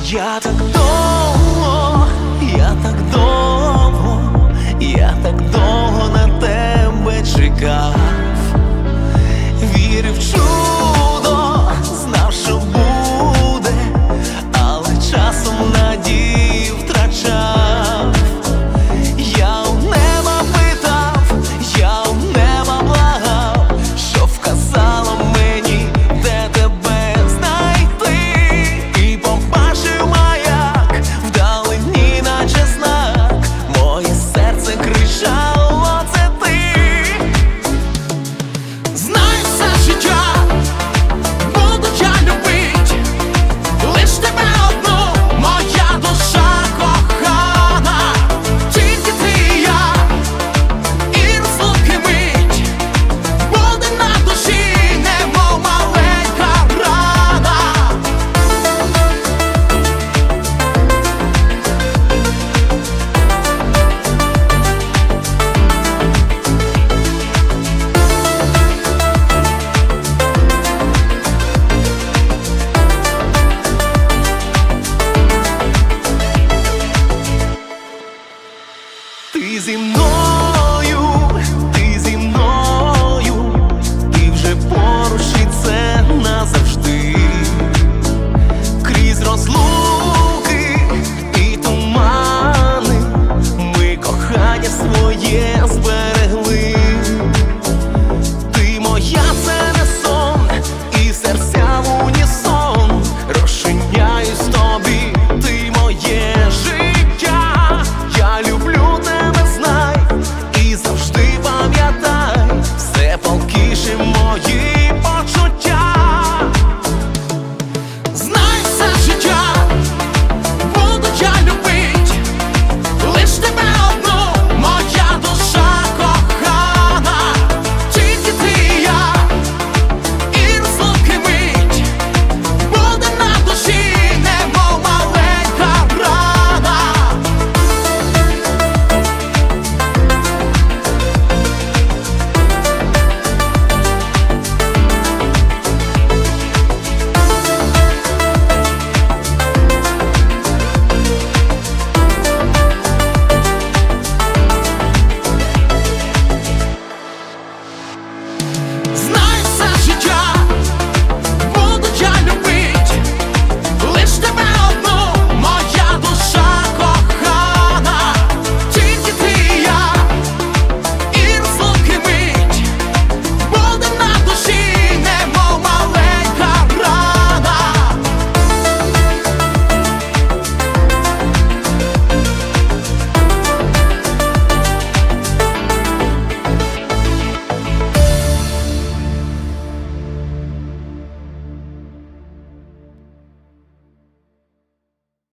Я так довго, я так довго, я так довго на тебе чекав, вірив в чудо, знав, що буде, але часом надію втрачав. Я у неба питав, я у неба благав, що вказало мені, де тебе знайти. І побачив маяк вдалині, наче знак, моє серце кричало: це ти. Знай, все життя буду я любить, лиш тебе одну, моя душа кохана. Тільки ти і я, і розлуки мить буде на душі, немов маленька рана. Ти зі мною